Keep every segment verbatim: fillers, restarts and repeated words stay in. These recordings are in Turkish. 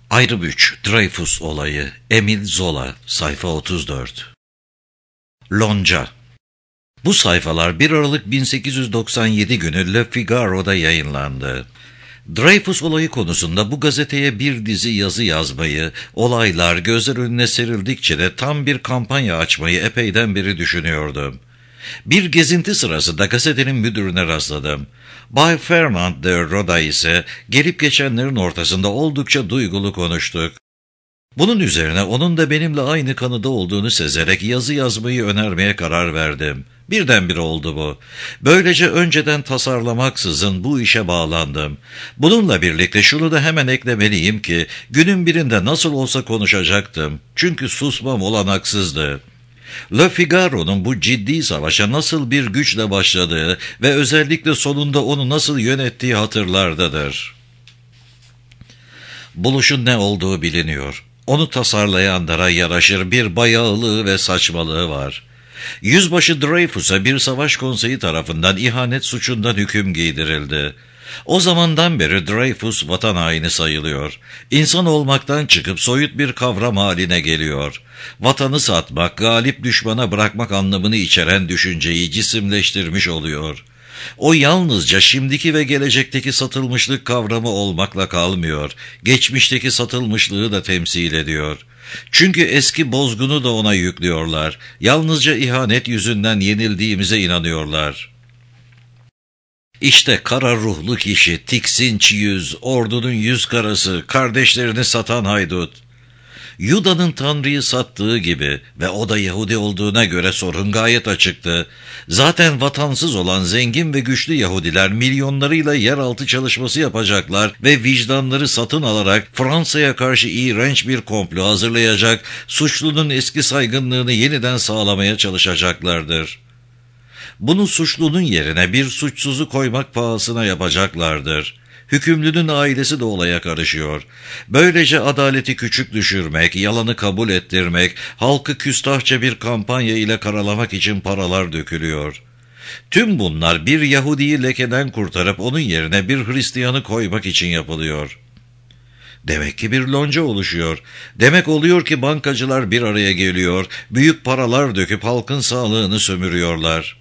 Ayrı Büç, Dreyfus olayı, Emile Zola, sayfa otuz dört. Lonca. Bu sayfalar bir Aralık bin sekiz yüz doksan yedi günü Le Figaro'da yayınlandı. Dreyfus olayı konusunda bu gazeteye bir dizi yazı yazmayı, olaylar gözler önüne serildikçe de tam bir kampanya açmayı epeyden beri düşünüyordum. Bir gezinti sırasında gazetenin müdürüne rastladım. Bay Fernand de Roda ise gelip geçenlerin ortasında oldukça duygulu konuştuk. Bunun üzerine onun da benimle aynı kanıda olduğunu sezerek yazı yazmayı önermeye karar verdim. Birdenbire oldu bu. Böylece önceden tasarlamaksızın bu işe bağlandım. Bununla birlikte şunu da hemen eklemeliyim ki günün birinde nasıl olsa konuşacaktım. Çünkü susmam olanaksızdı. Le Figaro'nun bu ciddi savaşa nasıl bir güçle başladığı ve özellikle sonunda onu nasıl yönettiği hatırlardadır. Buluşun ne olduğu biliniyor. Onu tasarlayanlara yaraşır bir bayağılığı ve saçmalığı var. Yüzbaşı Dreyfus'a bir savaş konseyi tarafından ihanet suçundan hüküm giydirildi. O zamandan beri Dreyfus vatan haini sayılıyor. İnsan olmaktan çıkıp soyut bir kavram haline geliyor. Vatanı satmak, galip düşmana bırakmak anlamını içeren düşünceyi cisimleştirmiş oluyor. O yalnızca şimdiki ve gelecekteki satılmışlık kavramı olmakla kalmıyor. Geçmişteki satılmışlığı da temsil ediyor. Çünkü eski bozgunu da ona yüklüyorlar. Yalnızca ihanet yüzünden yenildiğimize inanıyorlar. İşte kara ruhlu kişi, tiksinç yüz, ordunun yüz karası, kardeşlerini satan haydut. Yuda'nın Tanrı'yı sattığı gibi ve o da Yahudi olduğuna göre sorun gayet açıktı. Zaten vatansız olan zengin ve güçlü Yahudiler milyonlarıyla yeraltı çalışması yapacaklar ve vicdanları satın alarak Fransa'ya karşı iğrenç bir komplo hazırlayacak, suçlunun eski saygınlığını yeniden sağlamaya çalışacaklardır. Bunu suçlunun yerine bir suçsuzu koymak pahasına yapacaklardır. Hükümlünün ailesi de olaya karışıyor. Böylece adaleti küçük düşürmek, yalanı kabul ettirmek, halkı küstahça bir kampanya ile karalamak için paralar dökülüyor. Tüm bunlar bir Yahudi'yi lekeden kurtarıp onun yerine bir Hristiyanı koymak için yapılıyor. Demek ki bir lonca oluşuyor. Demek oluyor ki bankacılar bir araya geliyor, büyük paralar döküp halkın sağlığını sömürüyorlar.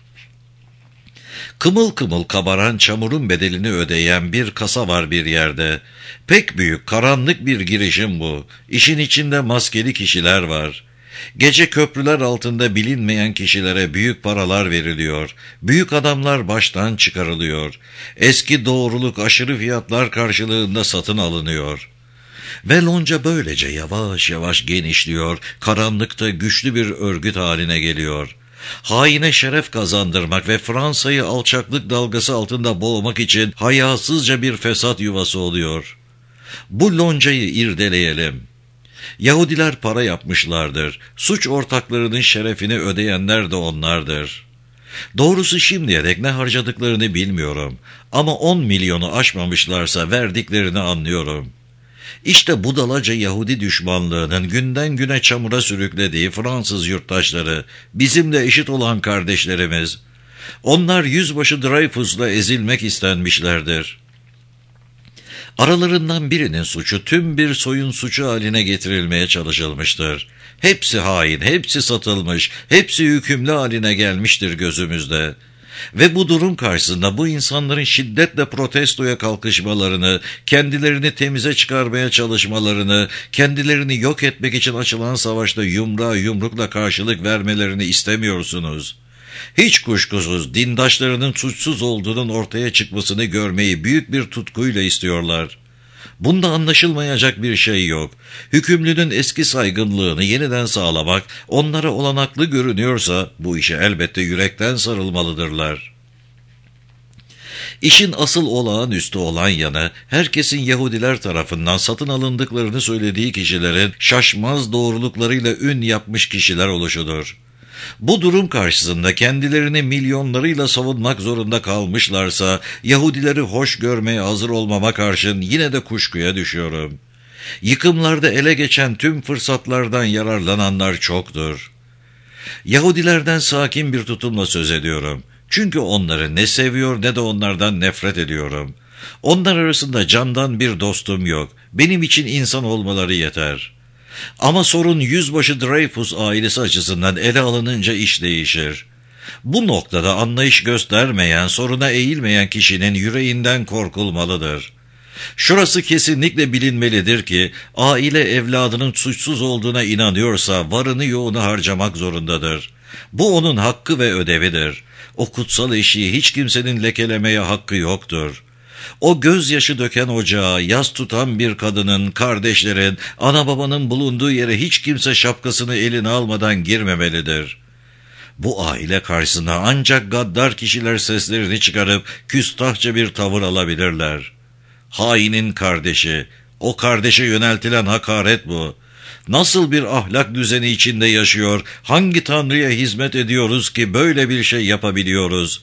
Kımıl kımıl kabaran çamurun bedelini ödeyen bir kasa var bir yerde. Pek büyük, karanlık bir girişim bu. İşin içinde maskeli kişiler var. Gece köprüler altında bilinmeyen kişilere büyük paralar veriliyor. Büyük adamlar baştan çıkarılıyor. Eski doğruluk aşırı fiyatlar karşılığında satın alınıyor. Ve lonca böylece yavaş yavaş genişliyor, karanlıkta güçlü bir örgüt haline geliyor. Haine şeref kazandırmak ve Fransa'yı alçaklık dalgası altında boğmak için hayasızca bir fesat yuvası oluyor. Bu loncayı irdeleyelim. Yahudiler para yapmışlardır. Suç ortaklarının şerefini ödeyenler de onlardır. Doğrusu şimdiye dek ne harcadıklarını bilmiyorum. Ama on milyonu aşmamışlarsa verdiklerini anlıyorum. İşte budalaca Yahudi düşmanlığının günden güne çamura sürüklediği Fransız yurttaşları, bizimle eşit olan kardeşlerimiz. Onlar yüzbaşı Dreyfus'la ezilmek istenmişlerdir. Aralarından birinin suçu tüm bir soyun suçu haline getirilmeye çalışılmıştır. Hepsi hain, hepsi satılmış, hepsi hükümlü haline gelmiştir gözümüzde. Ve bu durum karşısında bu insanların şiddetle protestoya kalkışmalarını, kendilerini temize çıkarmaya çalışmalarını, kendilerini yok etmek için açılan savaşta yumruğa yumrukla karşılık vermelerini istemiyorsunuz. Hiç kuşkusuz dindaşlarının suçsuz olduğunun ortaya çıkmasını görmeyi büyük bir tutkuyla istiyorlar. Bunda anlaşılmayacak bir şey yok. Hükümlünün eski saygınlığını yeniden sağlamak onlara olanaklı görünüyorsa bu işe elbette yürekten sarılmalıdırlar. İşin asıl olağanüstü olan yanı herkesin Yahudiler tarafından satın alındıklarını söylediği kişilerin şaşmaz doğruluklarıyla ün yapmış kişiler oluşudur. Bu durum karşısında kendilerini milyonlarıyla savunmak zorunda kalmışlarsa Yahudileri hoş görmeye hazır olmama karşın yine de kuşkuya düşüyorum. Yıkımlarda ele geçen tüm fırsatlardan yararlananlar çoktur. Yahudilerden sakin bir tutumla söz ediyorum. Çünkü onları ne seviyor ne de onlardan nefret ediyorum. Onlar arasında candan bir dostum yok. Benim için insan olmaları yeter. Ama sorun Yüzbaşı Dreyfus ailesi açısından ele alınınca iş değişir. Bu noktada anlayış göstermeyen, soruna eğilmeyen kişinin yüreğinden korkulmalıdır. Şurası kesinlikle bilinmelidir ki, aile evladının suçsuz olduğuna inanıyorsa varını yoğunu harcamak zorundadır. Bu onun hakkı ve ödevidir. O kutsal eşiği hiç kimsenin lekelemeye hakkı yoktur. O gözyaşı döken ocağa, yas tutan bir kadının, kardeşlerin, ana babanın bulunduğu yere hiç kimse şapkasını eline almadan girmemelidir. Bu aile karşısına ancak gaddar kişiler seslerini çıkarıp küstahça bir tavır alabilirler. Hainin kardeşi, o kardeşe yöneltilen hakaret bu. Nasıl bir ahlak düzeni içinde yaşıyor, hangi tanrıya hizmet ediyoruz ki böyle bir şey yapabiliyoruz?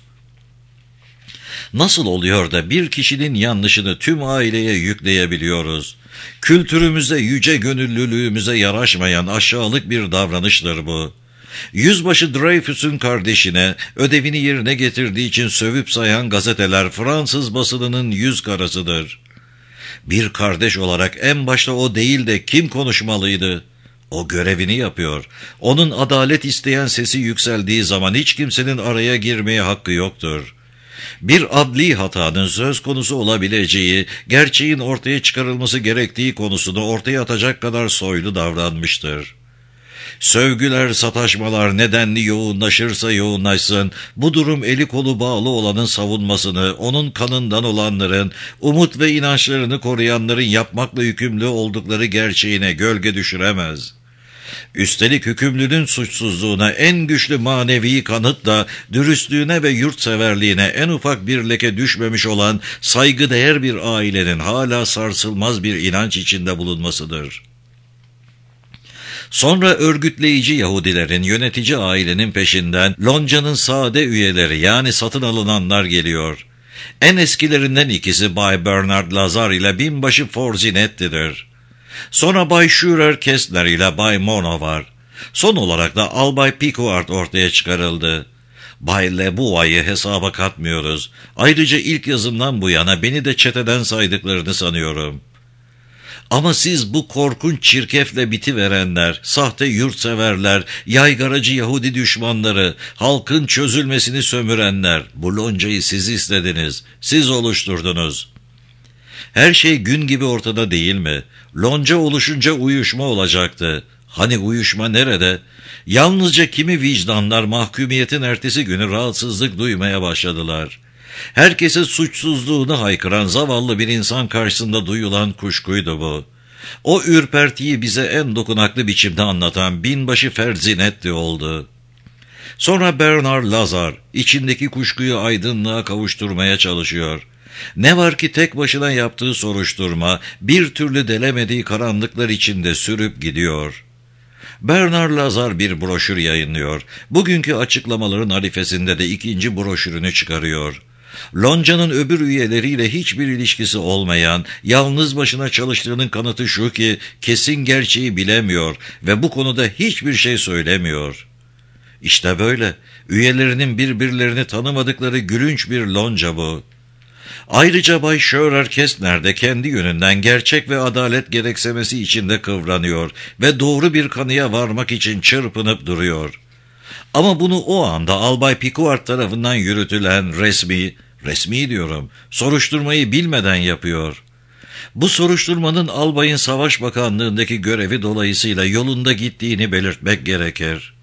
Nasıl oluyor da bir kişinin yanlışını tüm aileye yükleyebiliyoruz? Kültürümüze, yüce gönüllülüğümüze yaraşmayan aşağılık bir davranıştır bu. Yüzbaşı Dreyfus'un kardeşine ödevini yerine getirdiği için sövüp sayan gazeteler Fransız basınının yüz karasıdır. Bir kardeş olarak en başta o değil de kim konuşmalıydı? O görevini yapıyor. Onun adalet isteyen sesi yükseldiği zaman hiç kimsenin araya girmeye hakkı yoktur. Bir adli hatanın söz konusu olabileceği, gerçeğin ortaya çıkarılması gerektiği konusunu ortaya atacak kadar soylu davranmıştır. Sövgüler, sataşmalar nedenli yoğunlaşırsa yoğunlaşsın, bu durum eli kolu bağlı olanın savunmasını, onun kanından olanların, umut ve inançlarını koruyanların yapmakla yükümlü oldukları gerçeğine gölge düşüremez. Üstelik hükümlünün suçsuzluğuna en güçlü manevi kanıt da dürüstlüğüne ve yurtseverliğine en ufak bir leke düşmemiş olan saygıdeğer bir ailenin hala sarsılmaz bir inanç içinde bulunmasıdır. Sonra örgütleyici Yahudilerin, yönetici ailenin peşinden lonca'nın sade üyeleri yani satın alınanlar geliyor. En eskilerinden ikisi Bay Bernard Lazar ile binbaşı Forzinetti'dir. Sonra Bay Schürer Kestner ile Bay Mono var. Son olarak da Albay Piquart ortaya çıkarıldı. Bay Lebois'ı hesaba katmıyoruz. Ayrıca ilk yazımdan bu yana beni de çeteden saydıklarını sanıyorum. Ama siz bu korkunç çirkefle bitiverenler, sahte yurtseverler, yaygaracı Yahudi düşmanları, halkın çözülmesini sömürenler, bu loncayı siz istediniz, siz oluşturdunuz. Her şey gün gibi ortada değil mi? Lonca oluşunca uyuşma olacaktı. Hani uyuşma nerede? Yalnızca kimi vicdanlar mahkumiyetin ertesi günü rahatsızlık duymaya başladılar. Herkese suçsuzluğunu haykıran zavallı bir insan karşısında duyulan kuşkuydu bu. O ürpertiyi bize en dokunaklı biçimde anlatan binbaşı Forzinetti oldu. Sonra Bernard Lazar içindeki kuşkuyu aydınlığa kavuşturmaya çalışıyor. Ne var ki tek başına yaptığı soruşturma bir türlü delemediği karanlıklar içinde sürüp gidiyor. Bernard Lazar bir broşür yayınlıyor. Bugünkü açıklamaların arifesinde de ikinci broşürünü çıkarıyor. Lonca'nın öbür üyeleriyle hiçbir ilişkisi olmayan, yalnız başına çalıştığının kanıtı şu ki kesin gerçeği bilemiyor ve bu konuda hiçbir şey söylemiyor. İşte böyle, üyelerinin birbirlerini tanımadıkları gülünç bir lonca bu. Ayrıca Bay Schürer Kestner de kendi yönünden gerçek ve adalet gereksemesi içinde kıvranıyor ve doğru bir kanıya varmak için çırpınıp duruyor. Ama bunu o anda Albay Piquart tarafından yürütülen resmi, resmi diyorum, soruşturmayı bilmeden yapıyor. Bu soruşturmanın albayın Savaş Bakanlığındaki görevi dolayısıyla yolunda gittiğini belirtmek gerekir.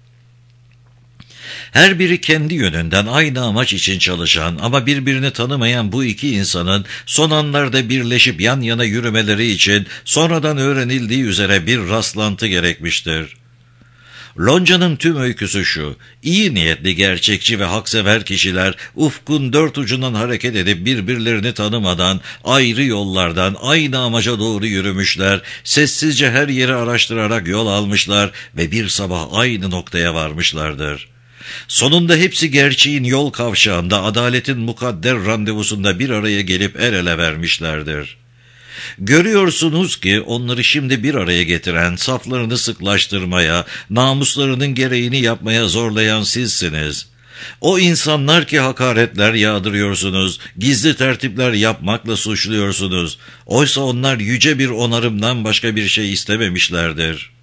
Her biri kendi yönünden aynı amaç için çalışan ama birbirini tanımayan bu iki insanın son anlarda birleşip yan yana yürümeleri için sonradan öğrenildiği üzere bir rastlantı gerekmiştir. Lonca'nın tüm öyküsü şu: iyi niyetli, gerçekçi ve haksever kişiler ufkun dört ucundan hareket edip birbirlerini tanımadan ayrı yollardan aynı amaca doğru yürümüşler, sessizce her yeri araştırarak yol almışlar ve bir sabah aynı noktaya varmışlardır. Sonunda hepsi gerçeğin yol kavşağında, adaletin mukadder randevusunda bir araya gelip el ele vermişlerdir. Görüyorsunuz ki onları şimdi bir araya getiren, saflarını sıklaştırmaya, namuslarının gereğini yapmaya zorlayan sizsiniz. O insanlar ki hakaretler yağdırıyorsunuz, gizli tertipler yapmakla suçluyorsunuz. Oysa onlar yüce bir onarımdan başka bir şey istememişlerdir.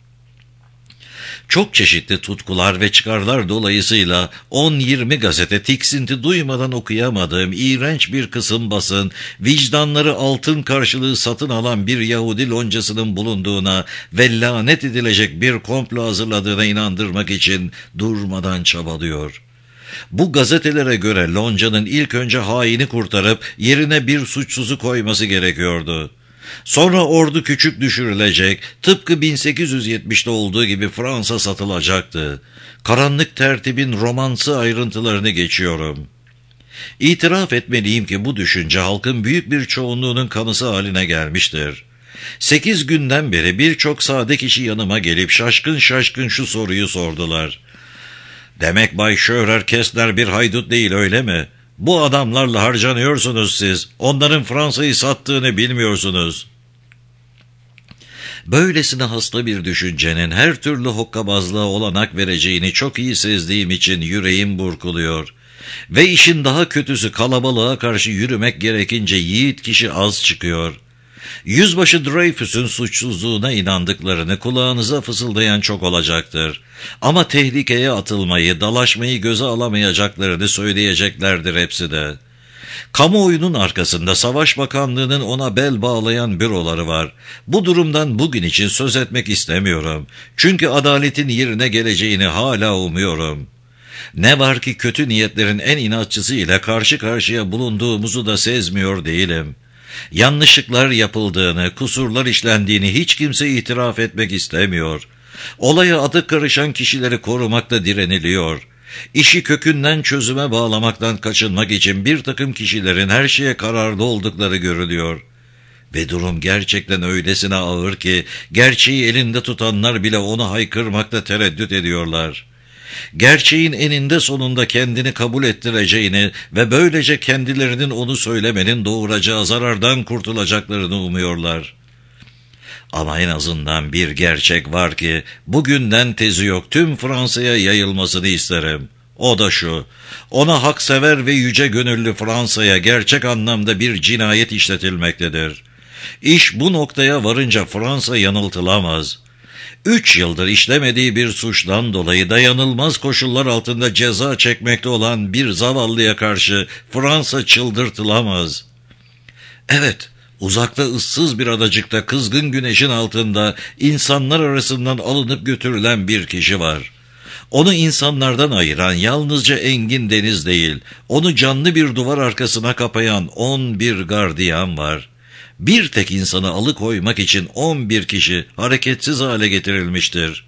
Çok çeşitli tutkular ve çıkarlar dolayısıyla on yirmi gazete tiksinti duymadan okuyamadığım iğrenç bir kısım basın, vicdanları altın karşılığı satın alan bir Yahudi loncasının bulunduğuna ve lanet edilecek bir komplo hazırladığına inandırmak için durmadan çabalıyor. Bu gazetelere göre loncanın ilk önce haini kurtarıp yerine bir suçsuzu koyması gerekiyordu. Sonra ordu küçük düşürülecek, tıpkı bin sekiz yüz yetmişte olduğu gibi Fransa satılacaktı. Karanlık tertibin romansı ayrıntılarını geçiyorum. İtiraf etmeliyim ki bu düşünce halkın büyük bir çoğunluğunun kanısı haline gelmiştir. Sekiz günden beri birçok sade kişi yanıma gelip şaşkın şaşkın şu soruyu sordular. Demek Bay Schörer Kestner bir haydut değil, öyle mi? Bu adamlarla harcanıyorsunuz siz. Onların Fransa'yı sattığını bilmiyorsunuz. Böylesine hasta bir düşüncenin her türlü hokkabazlığa olanak vereceğini çok iyi sezdiğim için yüreğim burkuluyor. Ve işin daha kötüsü, kalabalığa karşı yürümek gerekince yiğit kişi az çıkıyor. Yüzbaşı Dreyfus'un suçsuzluğuna inandıklarını kulağınıza fısıldayan çok olacaktır. Ama tehlikeye atılmayı, dalaşmayı göze alamayacaklarını söyleyeceklerdir hepsi de. Kamuoyunun arkasında Savaş Bakanlığı'nın ona bel bağlayan büroları var. Bu durumdan bugün için söz etmek istemiyorum. Çünkü adaletin yerine geleceğini hala umuyorum. Ne var ki kötü niyetlerin en inatçısı ile karşı karşıya bulunduğumuzu da sezmiyor değilim. Yanlışlıklar yapıldığını, kusurlar işlendiğini hiç kimse itiraf etmek istemiyor. Olaya adı karışan kişileri korumakta direniliyor. İşi kökünden çözüme bağlamaktan kaçınmak için bir takım kişilerin her şeye kararlı oldukları görülüyor. Ve durum gerçekten öylesine ağır ki gerçeği elinde tutanlar bile onu haykırmakta tereddüt ediyorlar. Gerçeğin eninde sonunda kendini kabul ettireceğini ve böylece kendilerinin onu söylemenin doğuracağı zarardan kurtulacaklarını umuyorlar. Ama en azından bir gerçek var ki bugünden tezi yok tüm Fransa'ya yayılmasını isterim. O da şu: ona haksever ve yüce gönüllü Fransa'ya gerçek anlamda bir cinayet işletilmektedir. İş bu noktaya varınca Fransa yanıltılamaz. Üç yıldır işlemediği bir suçtan dolayı dayanılmaz koşullar altında ceza çekmekte olan bir zavallıya karşı Fransa çıldırtılamaz. Evet, uzakta ıssız bir adacıkta kızgın güneşin altında insanlar arasından alınıp götürülen bir kişi var. Onu insanlardan ayıran yalnızca engin deniz değil, onu canlı bir duvar arkasına kapayan on bir gardiyan var. Bir tek insanı alıkoymak için on bir kişi hareketsiz hale getirilmiştir.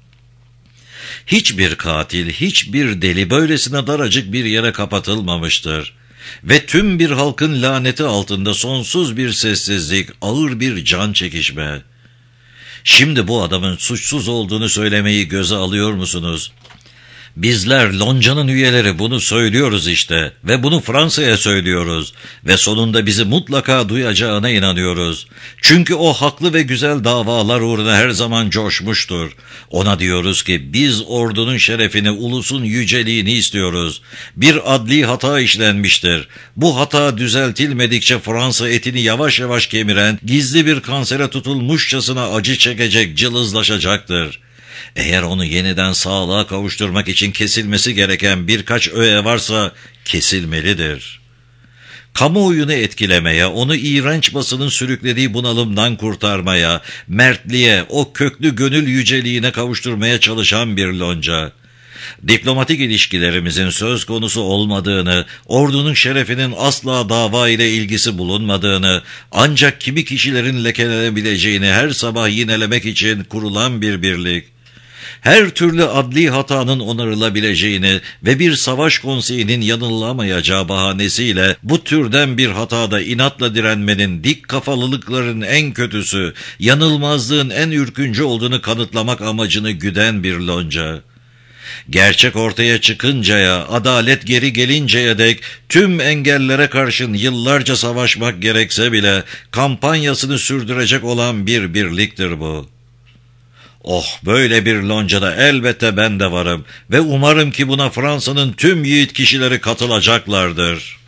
Hiçbir katil, hiçbir deli böylesine daracık bir yere kapatılmamıştır. Ve tüm bir halkın laneti altında sonsuz bir sessizlik, ağır bir can çekişme. Şimdi bu adamın suçsuz olduğunu söylemeyi göze alıyor musunuz? Bizler loncanın üyeleri bunu söylüyoruz işte ve bunu Fransa'ya söylüyoruz ve sonunda bizi mutlaka duyacağına inanıyoruz. Çünkü o haklı ve güzel davalar uğruna her zaman coşmuştur. Ona diyoruz ki biz ordunun şerefini, ulusun yüceliğini istiyoruz. Bir adli hata işlenmiştir. Bu hata düzeltilmedikçe Fransa etini yavaş yavaş kemiren, gizli bir kansere tutulmuşçasına acı çekecek, cılızlaşacaktır. Eğer onu yeniden sağlığa kavuşturmak için kesilmesi gereken birkaç öğe varsa kesilmelidir. Kamuoyunu etkilemeye, onu iğrenç basının sürüklediği bunalımdan kurtarmaya, mertliğe, o köklü gönül yüceliğine kavuşturmaya çalışan bir lonca. Diplomatik ilişkilerimizin söz konusu olmadığını, ordunun şerefinin asla dava ile ilgisi bulunmadığını, ancak kimi kişilerin lekelenebileceğini her sabah yinelemek için kurulan bir birlik. Her türlü adli hatanın onarılabileceğini ve bir savaş konseyinin yanılamayacağı bahanesiyle bu türden bir hatada inatla direnmenin dik kafalılıkların en kötüsü, yanılmazlığın en ürküncü olduğunu kanıtlamak amacını güden bir lonca. Gerçek ortaya çıkıncaya, adalet geri gelinceye dek tüm engellere karşın yıllarca savaşmak gerekse bile kampanyasını sürdürecek olan bir birliktir bu. Oh, böyle bir loncada elbette ben de varım ve umarım ki buna Fransa'nın tüm yiğit kişileri katılacaklardır.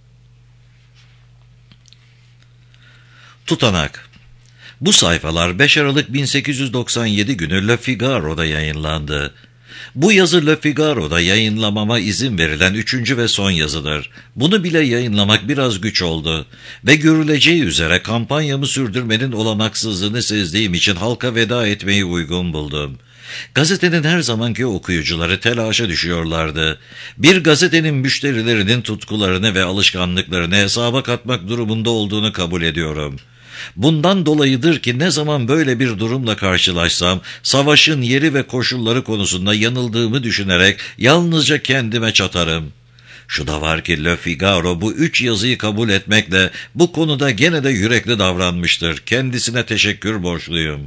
Tutanak. Bu sayfalar beş Aralık bin sekiz yüz doksan yedi günü Le Figaro'da yayınlandı. Bu yazı Le Figaro'da yayınlamama izin verilen üçüncü ve son yazıdır. Bunu bile yayınlamak biraz güç oldu. Ve görüleceği üzere kampanyamı sürdürmenin olanaksızlığını sezdiğim için halka veda etmeyi uygun buldum. Gazetenin her zamanki okuyucuları telaşa düşüyorlardı. Bir gazetenin müşterilerinin tutkularını ve alışkanlıklarını hesaba katmak durumunda olduğunu kabul ediyorum. Bundan dolayıdır ki ne zaman böyle bir durumla karşılaşsam, savaşın yeri ve koşulları konusunda yanıldığımı düşünerek yalnızca kendime çatarım. Şu da var ki Le Figaro bu üç yazıyı kabul etmekle bu konuda gene de yürekli davranmıştır. Kendisine teşekkür borçluyum.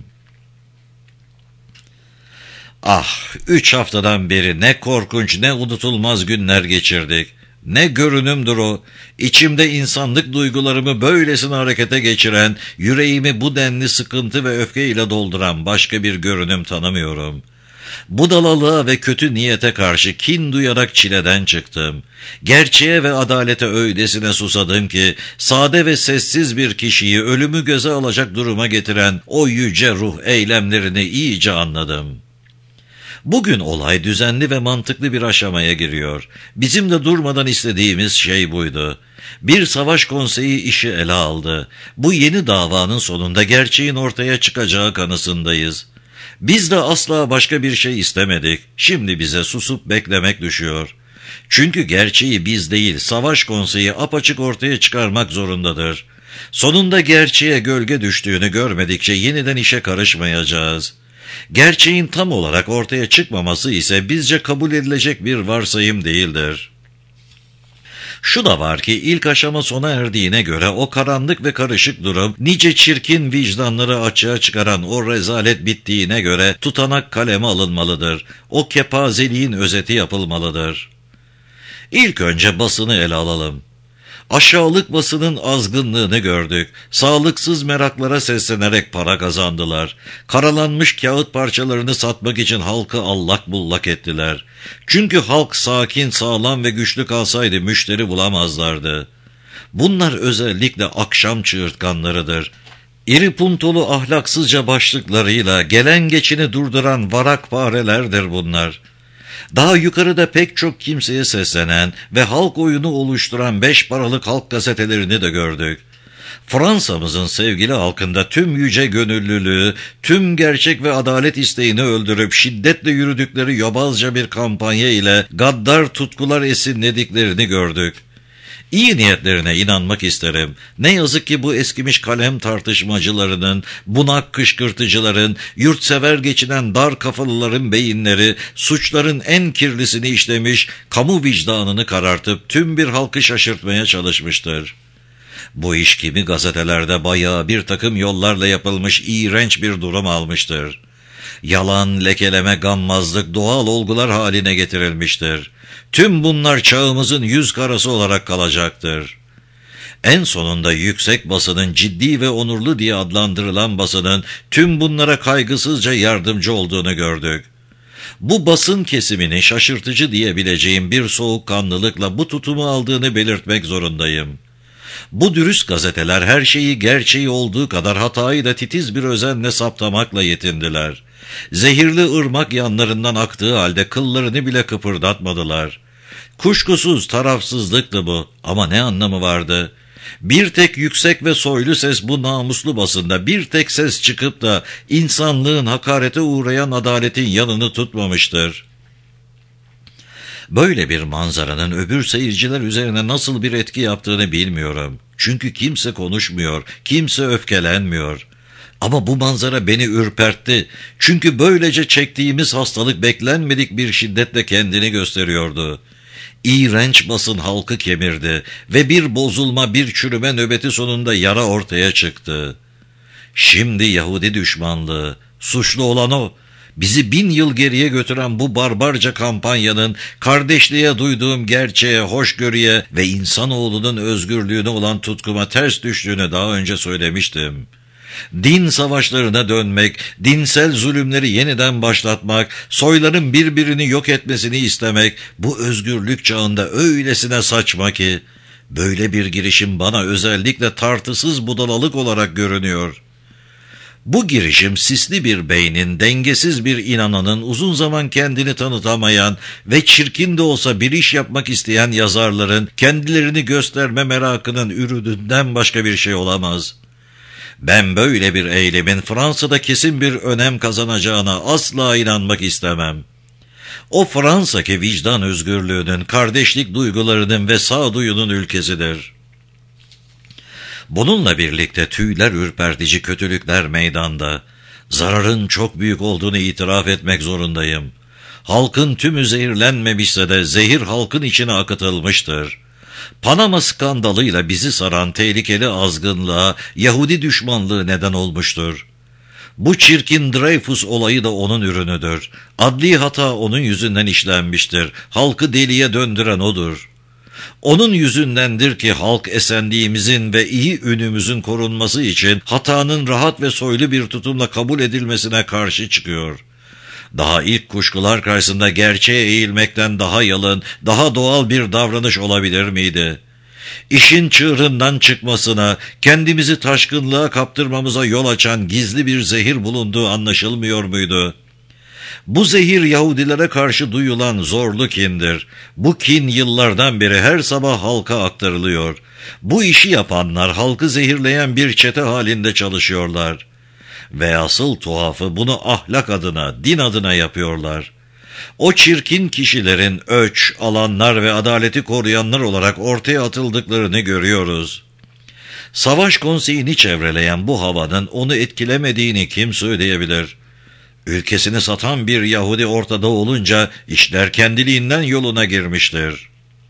Ah, üç haftadan beri ne korkunç ne unutulmaz günler geçirdik. Ne görünümdür o, içimde insanlık duygularımı böylesine harekete geçiren, yüreğimi bu denli sıkıntı ve öfkeyle dolduran başka bir görünüm tanımıyorum. Budalalığa ve kötü niyete karşı kin duyarak çileden çıktım. Gerçeğe ve adalete öylesine susadım ki, sade ve sessiz bir kişiyi ölümü göze alacak duruma getiren o yüce ruh eylemlerini iyice anladım. Bugün olay düzenli ve mantıklı bir aşamaya giriyor. Bizim de durmadan istediğimiz şey buydu. Bir savaş konseyi işi ele aldı. Bu yeni davanın sonunda gerçeğin ortaya çıkacağı kanısındayız. Biz de asla başka bir şey istemedik. Şimdi bize susup beklemek düşüyor. Çünkü gerçeği biz değil, savaş konseyi apaçık ortaya çıkarmak zorundadır. Sonunda gerçeğe gölge düştüğünü görmedikçe yeniden işe karışmayacağız. Gerçeğin tam olarak ortaya çıkmaması ise bizce kabul edilecek bir varsayım değildir. Şu da var ki ilk aşama sona erdiğine göre o karanlık ve karışık durum, nice çirkin vicdanları açığa çıkaran o rezalet bittiğine göre tutanak kaleme alınmalıdır. O kepazeliğin özeti yapılmalıdır. İlk önce basını ele alalım. Aşağılık basının azgınlığını gördük. Sağlıksız meraklara seslenerek para kazandılar. Karalanmış kağıt parçalarını satmak için halkı allak bullak ettiler. Çünkü halk sakin, sağlam ve güçlü kalsaydı müşteri bulamazlardı. Bunlar özellikle akşam çığırtkanlarıdır. İri puntolu ahlaksızca başlıklarıyla gelen geçini durduran varak farelerdir bunlar. Daha yukarıda pek çok kimseye seslenen ve halk oyunu oluşturan beş paralık halk gazetelerini de gördük. Fransa'mızın sevgili halkında tüm yüce gönüllülüğü, tüm gerçek ve adalet isteğini öldürüp şiddetle yürüdükleri yobazca bir kampanya ile gaddar tutkular esinlediklerini gördük. İyi niyetlerine inanmak isterim. Ne yazık ki bu eskimiş kalem tartışmacılarının, bunak kışkırtıcıların, yurtsever geçinen dar kafalıların beyinleri suçların en kirlisini işlemiş, kamu vicdanını karartıp tüm bir halkı şaşırtmaya çalışmıştır. Bu iş kimi gazetelerde bayağı bir takım yollarla yapılmış iğrenç bir durum almıştır. Yalan, lekeleme, gammazlık doğal olgular haline getirilmiştir. Tüm bunlar çağımızın yüz karası olarak kalacaktır. En sonunda yüksek basının ciddi ve onurlu diye adlandırılan basının tüm bunlara kaygısızca yardımcı olduğunu gördük. Bu basın kesimini şaşırtıcı diyebileceğim bir soğukkanlılıkla bu tutumu aldığını belirtmek zorundayım. Bu dürüst gazeteler her şeyi gerçeği olduğu kadar hatayı da titiz bir özenle saptamakla yetindiler. Zehirli ırmak yanlarından aktığı halde kıllarını bile kıpırdatmadılar. Kuşkusuz tarafsızlıktı bu ama ne anlamı vardı? Bir tek yüksek ve soylu ses bu namuslu basında bir tek ses çıkıp da insanlığın hakarete uğrayan adaletin yanını tutmamıştır. Böyle bir manzaranın öbür seyirciler üzerine nasıl bir etki yaptığını bilmiyorum. Çünkü kimse konuşmuyor, kimse öfkelenmiyor. Ama bu manzara beni ürpertti. Çünkü böylece çektiğimiz hastalık beklenmedik bir şiddetle kendini gösteriyordu. İğrenç basın halkı kemirdi ve bir bozulma, bir çürüme nöbeti sonunda yara ortaya çıktı. Şimdi Yahudi düşmanlığı, suçlu olan o. Bizi bin yıl geriye götüren bu barbarca kampanyanın kardeşliğe duyduğum gerçeğe, hoşgörüye ve insanoğlunun özgürlüğüne olan tutkuma ters düştüğünü daha önce söylemiştim. Din savaşlarına dönmek, dinsel zulümleri yeniden başlatmak, soyların birbirini yok etmesini istemek, bu özgürlük çağında öylesine saçma ki, böyle bir girişim bana özellikle tartısız budalalık olarak görünüyor. Bu girişim sisli bir beynin, dengesiz bir inananın, uzun zaman kendini tanıtamayan ve çirkin de olsa bir iş yapmak isteyen yazarların kendilerini gösterme merakının ürününden başka bir şey olamaz. Ben böyle bir eylemin Fransa'da kesin bir önem kazanacağına asla inanmak istemem. O Fransa ki vicdan özgürlüğünün, kardeşlik duygularının ve sağduyunun ülkesidir. Bununla birlikte tüyler ürpertici kötülükler meydanda. Zararın çok büyük olduğunu itiraf etmek zorundayım. Halkın tümü zehirlenmemişse de zehir halkın içine akıtılmıştır. Panama skandalıyla bizi saran tehlikeli azgınlığa Yahudi düşmanlığı neden olmuştur. Bu çirkin Dreyfus olayı da onun ürünüdür. Adli hata onun yüzünden işlenmiştir. Halkı deliye döndüren odur. Onun yüzündendir ki halk esenliğimizin ve iyi ünümüzün korunması için hatanın rahat ve soylu bir tutumla kabul edilmesine karşı çıkıyor. Daha ilk kuşkular karşısında gerçeğe eğilmekten daha yalın, daha doğal bir davranış olabilir miydi? İşin çığırından çıkmasına, kendimizi taşkınlığa kaptırmamıza yol açan gizli bir zehir bulunduğu anlaşılmıyor muydu? Bu zehir Yahudilere karşı duyulan zorlu kindir. Bu kin yıllardan beri her sabah halka aktarılıyor. Bu işi yapanlar halkı zehirleyen bir çete halinde çalışıyorlar. Ve asıl tuhafı bunu ahlak adına, din adına yapıyorlar. O çirkin kişilerin öç, alanlar ve adaleti koruyanlar olarak ortaya atıldıklarını görüyoruz. Savaş konseyini çevreleyen bu havanın onu etkilemediğini kim söyleyebilir? Ülkesini satan bir Yahudi ortada olunca işler kendiliğinden yoluna girmiştir.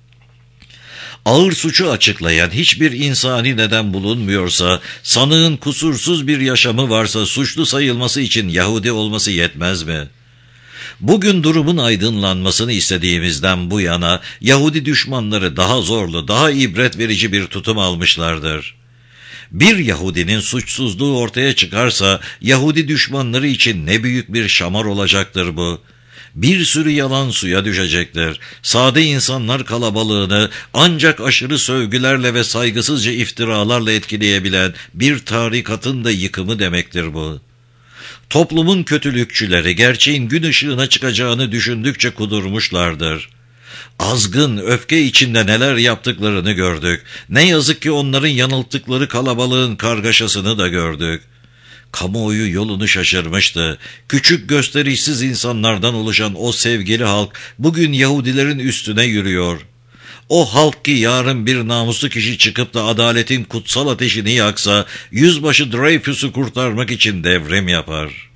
Ağır suçu açıklayan hiçbir insani neden bulunmuyorsa, sanığın kusursuz bir yaşamı varsa suçlu sayılması için Yahudi olması yetmez mi? Bugün durumun aydınlanmasını istediğimizden bu yana Yahudi düşmanları daha zorlu, daha ibret verici bir tutum almışlardır. Bir Yahudinin suçsuzluğu ortaya çıkarsa Yahudi düşmanları için ne büyük bir şamar olacaktır bu. Bir sürü yalan suya düşecektir. Sade insanlar kalabalığını ancak aşırı sövgülerle ve saygısızca iftiralarla etkileyebilen bir tarikatın da yıkımı demektir bu. Toplumun kötülükçüleri gerçeğin gün ışığına çıkacağını düşündükçe kudurmuşlardır. Azgın, öfke içinde neler yaptıklarını gördük. Ne yazık ki onların yanılttıkları kalabalığın kargaşasını da gördük. Kamuoyu yolunu şaşırmıştı. Küçük gösterişsiz insanlardan oluşan o sevgili halk bugün Yahudilerin üstüne yürüyor. O halk ki yarın bir namuslu kişi çıkıp da adaletin kutsal ateşini yaksa, yüzbaşı Dreyfus'u kurtarmak için devrim yapar.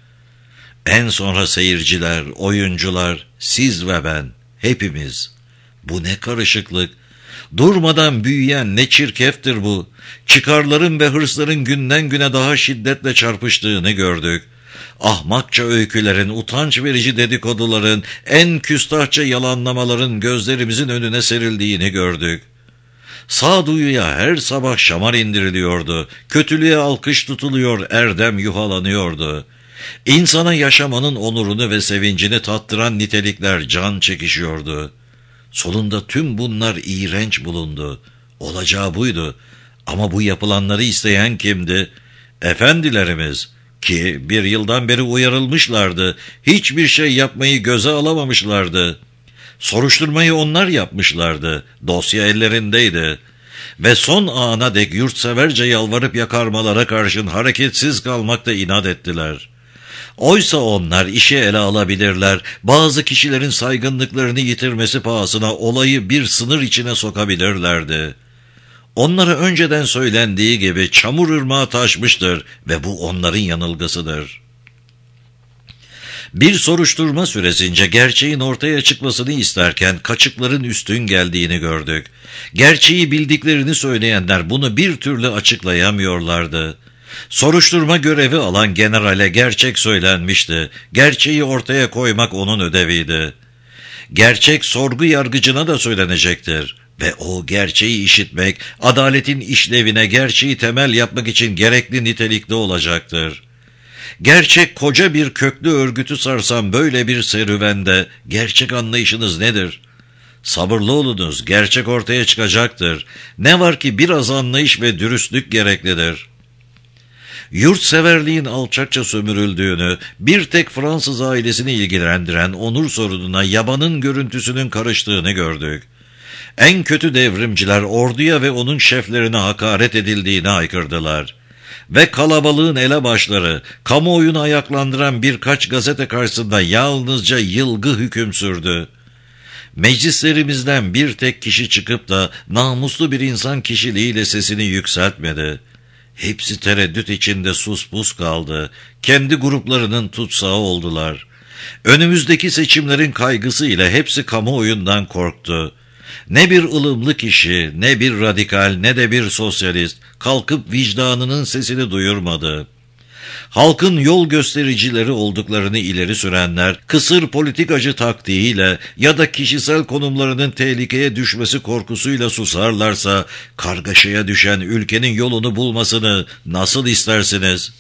En sonra seyirciler, oyuncular, siz ve ben, hepimiz. Bu ne karışıklık! Durmadan büyüyen ne çirkeftir bu! Çıkarların ve hırsların günden güne daha şiddetle çarpıştığını gördük. Ahmakça öykülerin, utanç verici dedikoduların, en küstahça yalanlamaların gözlerimizin önüne serildiğini gördük. Sağduyuya her sabah şamar indiriliyordu, kötülüğe alkış tutuluyor, erdem yuhalanıyordu. İnsana yaşamanın onurunu ve sevincini tattıran nitelikler can çekişiyordu. Sonunda tüm bunlar iğrenç bulundu. Olacağı buydu. Ama bu yapılanları isteyen kimdi? Efendilerimiz, ki bir yıldan beri uyarılmışlardı. Hiçbir şey yapmayı göze alamamışlardı. Soruşturmayı onlar yapmışlardı. Dosya ellerindeydi. Ve son ana dek yurtseverce yalvarıp yakarmalara karşın hareketsiz kalmakta inat ettiler. Oysa onlar işi ele alabilirler, bazı kişilerin saygınlıklarını yitirmesi pahasına olayı bir sınır içine sokabilirlerdi. Onlara önceden söylendiği gibi çamur ırmağı taşmıştır ve bu onların yanılgısıdır. Bir soruşturma süresince gerçeğin ortaya çıkmasını isterken kaçıkların üstün geldiğini gördük. Gerçeği bildiklerini söyleyenler bunu bir türlü açıklayamıyorlardı. Soruşturma görevi alan generale gerçek söylenmişti. Gerçeği ortaya koymak onun ödeviydi. Gerçek sorgu yargıcına da söylenecektir. Ve o gerçeği işitmek, adaletin işlevine gerçeği temel yapmak için gerekli nitelikte olacaktır. Gerçek koca bir köklü örgütü sarsan böyle bir serüvende gerçek anlayışınız nedir? Sabırlı olunuz, gerçek ortaya çıkacaktır. Ne var ki biraz anlayış ve dürüstlük gereklidir. Yurtseverliğin alçakça sömürüldüğünü, bir tek Fransız ailesini ilgilendiren onur sorununa yabanın görüntüsünün karıştığını gördük. En kötü devrimciler orduya ve onun şeflerine hakaret edildiğini haykırdılar. Ve kalabalığın elebaşları, kamuoyunu ayaklandıran birkaç gazete karşısında yalnızca yılgı hüküm sürdü. Meclislerimizden bir tek kişi çıkıp da namuslu bir insan kişiliğiyle sesini yükseltmedi. Hepsi tereddüt içinde suspus kaldı. Kendi gruplarının tutsağı oldular. Önümüzdeki seçimlerin kaygısıyla hepsi kamuoyundan korktu. Ne bir ılımlı kişi, ne bir radikal, ne de bir sosyalist kalkıp vicdanının sesini duyurmadı. Halkın yol göstericileri olduklarını ileri sürenler, kısır politikacı taktiğiyle ya da kişisel konumlarının tehlikeye düşmesi korkusuyla susarlarsa, kargaşaya düşen ülkenin yolunu bulmasını nasıl istersiniz?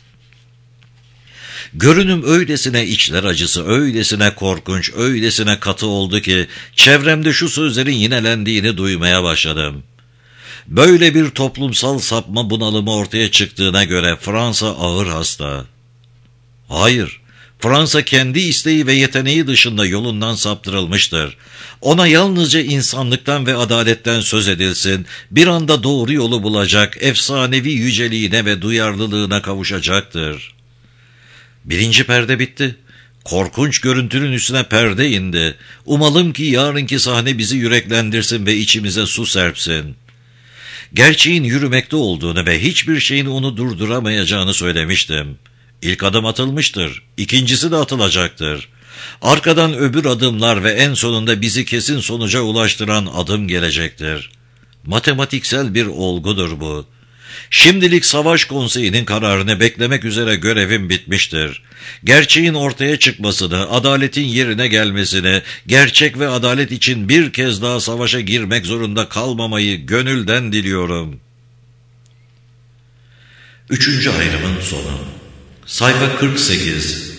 Görünüm öylesine içler acısı, öylesine korkunç, öylesine katı oldu ki, çevremde şu sözlerin yinelendiğini duymaya başladım. Böyle bir toplumsal sapma bunalımı ortaya çıktığına göre Fransa ağır hasta. Hayır, Fransa kendi isteği ve yeteneği dışında yolundan saptırılmıştır. Ona yalnızca insanlıktan ve adaletten söz edilsin, bir anda doğru yolu bulacak, efsanevi yüceliğine ve duyarlılığına kavuşacaktır. Birinci perde bitti. Korkunç görüntünün üstüne perde indi. Umalım ki yarınki sahne bizi yüreklendirsin ve içimize su serpsin. Gerçeğin yürümekte olduğunu ve hiçbir şeyin onu durduramayacağını söylemiştim. İlk adım atılmıştır, ikincisi de atılacaktır. Arkadan öbür adımlar ve en sonunda bizi kesin sonuca ulaştıran adım gelecektir. Matematiksel bir olgudur bu. Şimdilik Savaş Konseyi'nin kararını beklemek üzere görevim bitmiştir. Gerçeğin ortaya çıkmasını, adaletin yerine gelmesini, gerçek ve adalet için bir kez daha savaşa girmek zorunda kalmamayı gönülden diliyorum. Üçüncü ayrımın sonu. Sayfa kırk sekiz.